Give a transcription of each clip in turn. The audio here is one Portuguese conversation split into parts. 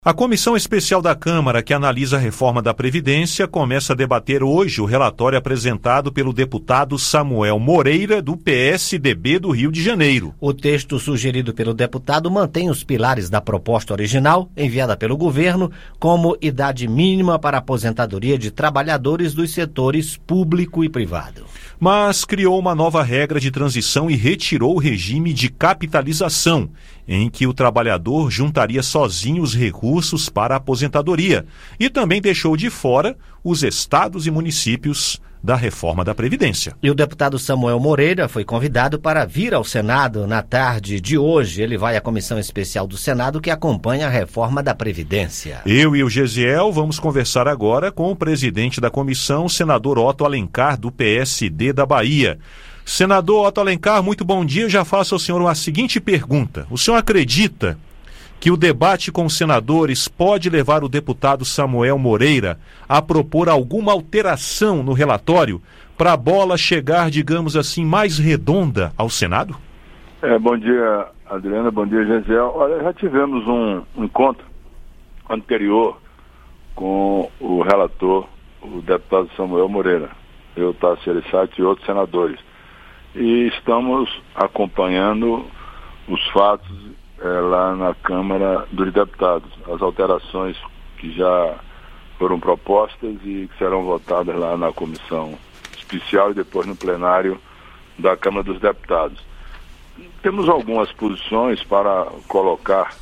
A Comissão Especial da Câmara, que analisa a reforma da Previdência, começa a debater hoje o relatório apresentado pelo deputado Samuel Moreira, do PSDB do Rio de Janeiro. O texto sugerido pelo deputado mantém os pilares da proposta original, enviada pelo governo, como idade mínima para aposentadoria de trabalhadores dos setores público e privado. Mas criou uma nova regra de transição e retirou o regime de capitalização, em que o trabalhador juntaria sozinho os recursos para a aposentadoria, e também deixou de fora os estados e municípios da reforma da Previdência. E o deputado Samuel Moreira foi convidado para vir ao Senado na tarde de hoje. Ele vai à Comissão Especial do Senado que acompanha a reforma da Previdência. Eu e o Gesiel vamos conversar agora com o presidente da comissão, senador Otto Alencar, do PSD da Bahia. Senador Otto Alencar, muito bom dia. Eu já faço ao senhor a seguinte pergunta. O senhor acredita que o debate com os senadores pode levar o deputado Samuel Moreira a propor alguma alteração no relatório para a bola chegar, digamos assim, mais redonda ao Senado? Bom dia, Adriana. Bom dia, Gesiel. Olha, já tivemos um encontro anterior com o relator, o deputado Samuel Moreira, eu, Tássio Gereissati e outros senadores. E estamos acompanhando os fatos lá na Câmara dos Deputados, as alterações que já foram propostas e que serão votadas lá na comissão especial e depois no plenário da Câmara dos Deputados. Temos algumas posições para colocar,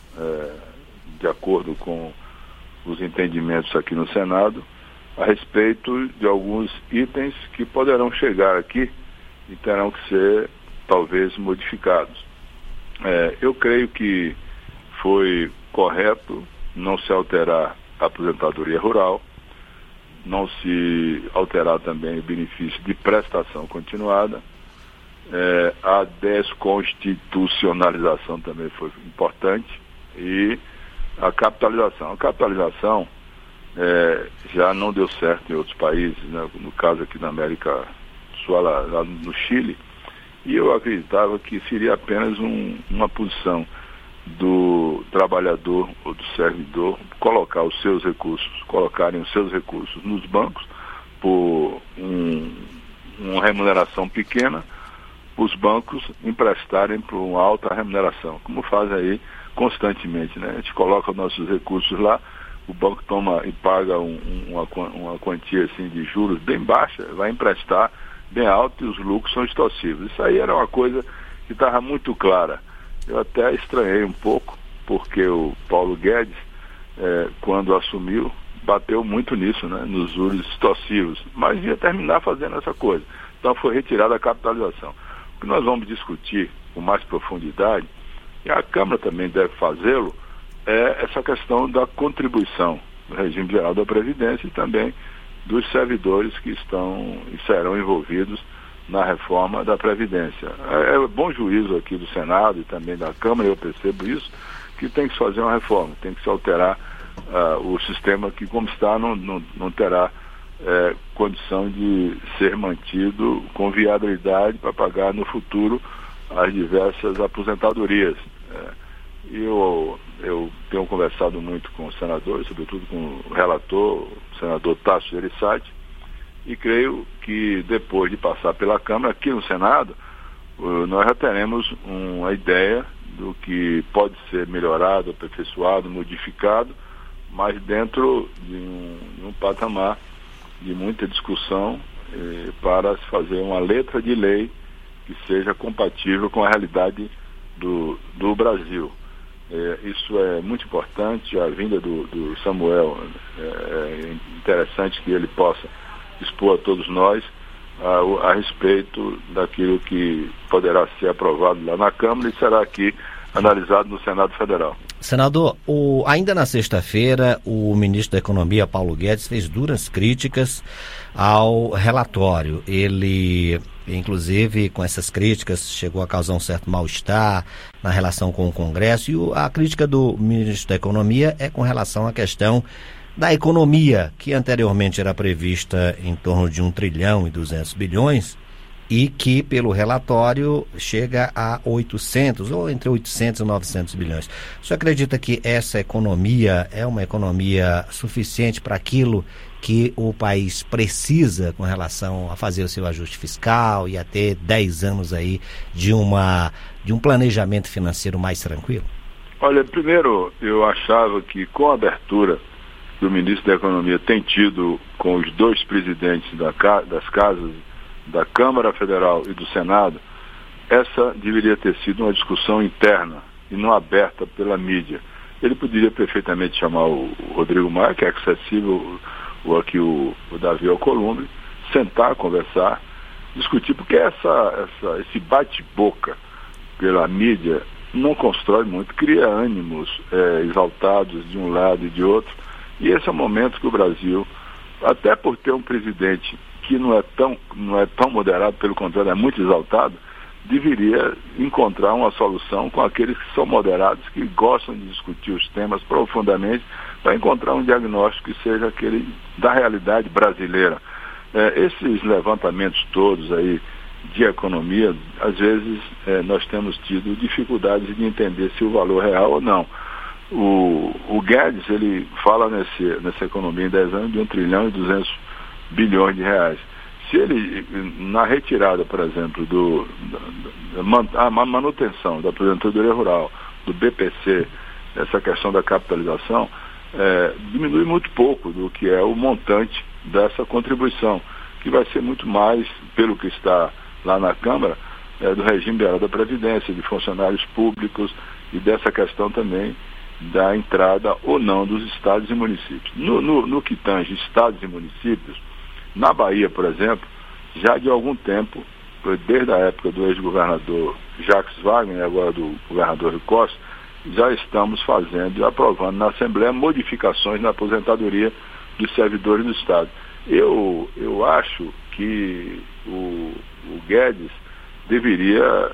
de acordo com os entendimentos aqui no Senado, a respeito de alguns itens que poderão chegar aqui e terão que ser, talvez, modificados. Eu creio que foi correto não se alterar a aposentadoria rural, não se alterar também o benefício de prestação continuada. A desconstitucionalização também foi importante e a capitalização. A capitalização já não deu certo em outros países, né? No caso aqui da América do Sul, lá no Chile, e eu acreditava que seria apenas uma posição do trabalhador ou do servidor colocarem os seus recursos nos bancos por uma remuneração pequena, os bancos emprestarem por uma alta remuneração, como fazem aí constantemente, né? A gente coloca os nossos recursos lá, o banco toma e paga uma quantia assim, de juros bem baixa, vai emprestar bem alto e os lucros são extorsivos. Isso aí era uma coisa que estava muito clara. Eu até estranhei um pouco, porque o Paulo Guedes, quando assumiu, bateu muito nisso, né, nos juros extorsivos, mas ia terminar fazendo essa coisa. Então foi retirada a capitalização. O que nós vamos discutir com mais profundidade, e a Câmara também deve fazê-lo, é essa questão da contribuição do regime geral da Previdência e também dos servidores que estão e serão envolvidos na reforma da Previdência. É bom juízo aqui do Senado e também da Câmara, eu percebo isso, que tem que se fazer uma reforma, tem que se alterar o sistema que, como está, não terá condição de ser mantido com viabilidade para pagar no futuro as diversas aposentadorias. Eu tenho conversado muito com os senadores, sobretudo com o relator, o senador Tássio Gereissati, e creio que depois de passar pela Câmara, aqui no Senado, nós já teremos uma ideia do que pode ser melhorado, aperfeiçoado, modificado, mas dentro de um patamar de muita discussão para se fazer uma letra de lei que seja compatível com a realidade do Brasil. Isso é muito importante, a vinda do Samuel, é interessante que ele possa expor a todos nós a respeito daquilo que poderá ser aprovado lá na Câmara e será aqui analisado no Senado Federal. Senador, ainda na sexta-feira, o ministro da Economia, Paulo Guedes, fez duras críticas ao relatório. Ele, inclusive, com essas críticas, chegou a causar um certo mal-estar na relação com o Congresso. E a crítica do ministro da Economia é com relação à questão da economia, que anteriormente era prevista em torno de 1 trilhão e 200 bilhões, e que, pelo relatório, chega a 800, ou entre 800 e 900 bilhões. O senhor acredita que essa economia é uma economia suficiente para aquilo que o país precisa com relação a fazer o seu ajuste fiscal e a ter 10 anos aí de um planejamento financeiro mais tranquilo? Olha, primeiro, eu achava que com a abertura que o ministro da Economia tem tido com os dois presidentes das casas, da Câmara Federal e do Senado, essa deveria ter sido uma discussão interna e não aberta pela mídia. Ele poderia perfeitamente chamar o Rodrigo Maia, que é acessível, ou aqui o Davi Alcolumbre, sentar, conversar, discutir, porque esse bate-boca pela mídia não constrói muito, cria ânimos exaltados de um lado e de outro, e esse é o momento que o Brasil, até por ter um presidente que não é tão moderado, pelo contrário, é muito exaltado, deveria encontrar uma solução com aqueles que são moderados, que gostam de discutir os temas profundamente, para encontrar um diagnóstico que seja aquele da realidade brasileira. Esses levantamentos todos aí de economia, às vezes nós temos tido dificuldades de entender se o valor é real ou não. O Guedes, ele fala nessa economia em 10 anos de 1 trilhão e 200 bilhões de reais. Se ele, na retirada, por exemplo, a manutenção da aposentadoria rural, do BPC, essa questão da capitalização, diminui muito pouco do que é o montante dessa contribuição, que vai ser muito mais, pelo que está lá na Câmara, do regime geral da Previdência, de funcionários públicos e dessa questão também da entrada ou não dos estados e municípios. No que tange estados e municípios, na Bahia, por exemplo, já de algum tempo, desde a época do ex-governador Jacques Wagner e agora do governador Rui Costa, já estamos fazendo e aprovando na Assembleia modificações na aposentadoria dos servidores do Estado. Eu acho que o Guedes deveria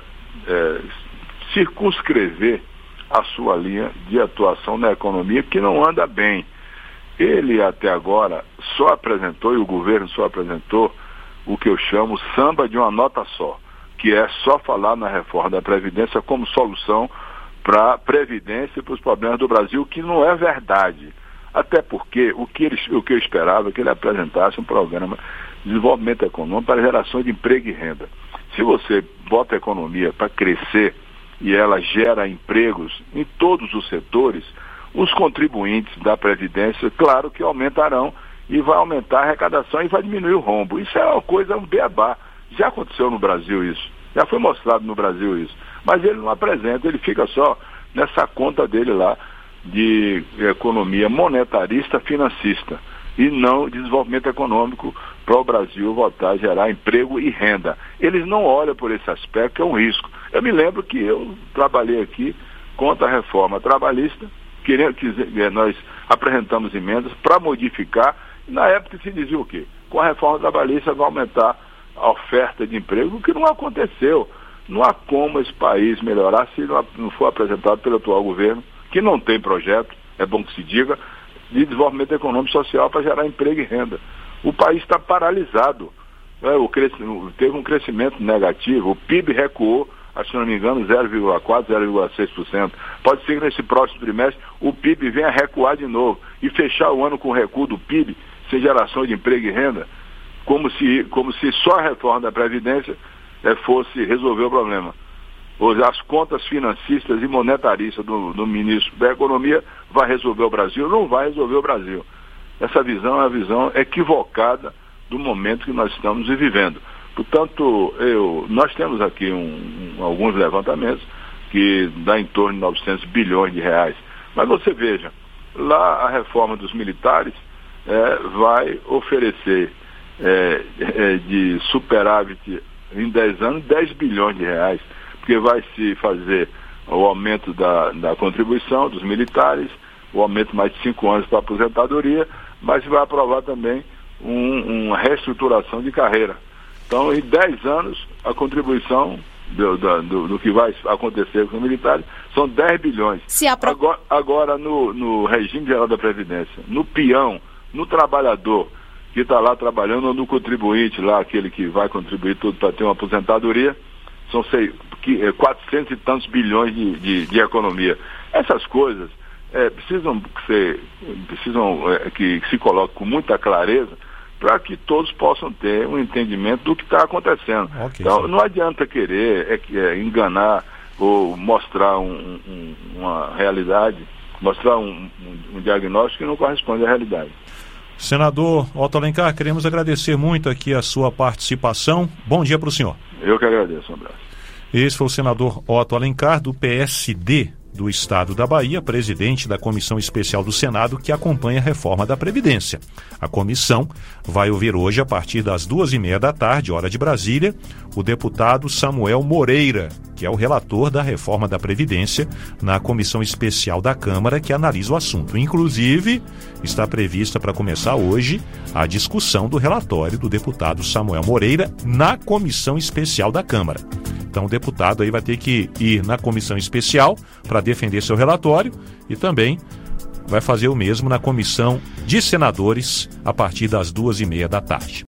circunscrever a sua linha de atuação na economia, que não anda bem. Ele até agora só apresentou, e o governo só apresentou, o que eu chamo samba de uma nota só, que é só falar na reforma da Previdência como solução para a Previdência e para os problemas do Brasil, que não é verdade. Até porque o que eu esperava é que ele apresentasse um programa de desenvolvimento econômico para geração de emprego e renda. Se você bota a economia para crescer e ela gera empregos em todos os setores, os contribuintes da Previdência, claro que aumentarão e vai aumentar a arrecadação e vai diminuir o rombo. Isso é uma coisa, um beabá. Já aconteceu no Brasil isso. Já foi mostrado no Brasil isso. Mas ele não apresenta, ele fica só nessa conta dele lá de economia monetarista financista e não desenvolvimento econômico para o Brasil voltar a gerar emprego e renda. Eles não olham por esse aspecto, que é um risco. Eu me lembro que eu trabalhei aqui contra a reforma trabalhista, nós apresentamos emendas para modificar, e na época se dizia o quê? Com a reforma trabalhista vai aumentar a oferta de emprego, o que não aconteceu. Não há como esse país melhorar se não for apresentado pelo atual governo, que não tem projeto, é bom que se diga, de desenvolvimento econômico e social para gerar emprego e renda. O país está paralisado. Teve um crescimento negativo, o PIB recuou, se não me engano, 0,4%, 0,6%. Pode ser que nesse próximo trimestre o PIB venha a recuar de novo e fechar o ano com recuo do PIB, sem geração de emprego e renda, como se só a reforma da Previdência fosse resolver o problema. As contas financistas e monetaristas do ministro da Economia vai resolver o Brasil? Não vai resolver o Brasil. Essa visão é uma visão equivocada do momento que nós estamos vivendo. Portanto, nós temos aqui alguns levantamentos que dá em torno de 900 bilhões de reais. Mas você veja, lá a reforma dos militares vai oferecer de superávit em 10 anos 10 bilhões de reais, porque vai se fazer o aumento da contribuição dos militares, o aumento mais de 5 anos para a aposentadoria, mas vai aprovar também uma reestruturação de carreira. Então, em 10 anos, a contribuição do que vai acontecer com os militares são 10 bilhões. Agora no regime geral da Previdência, no peão, no trabalhador, que está lá trabalhando, ou no contribuinte, lá aquele que vai contribuir tudo para ter uma aposentadoria, são 400 e tantos bilhões de economia. Essas coisas precisam que se coloque com muita clareza para que todos possam ter um entendimento do que está acontecendo. Okay, então, não adianta querer enganar ou mostrar uma realidade, mostrar um diagnóstico que não corresponde à realidade. Senador Otto Alencar, queremos agradecer muito aqui a sua participação. Bom dia para o senhor. Eu que agradeço, um abraço. Esse foi o senador Otto Alencar, do PSD do Estado da Bahia, presidente da Comissão Especial do Senado que acompanha a reforma da Previdência. A comissão vai ouvir hoje, a partir das 2h30 da tarde, hora de Brasília, o deputado Samuel Moreira, que é o relator da reforma da Previdência na Comissão Especial da Câmara que analisa o assunto. Inclusive, está prevista para começar hoje a discussão do relatório do deputado Samuel Moreira na Comissão Especial da Câmara. Então o deputado aí vai ter que ir na comissão especial para defender seu relatório e também vai fazer o mesmo na comissão de senadores a partir das 2h30 da tarde.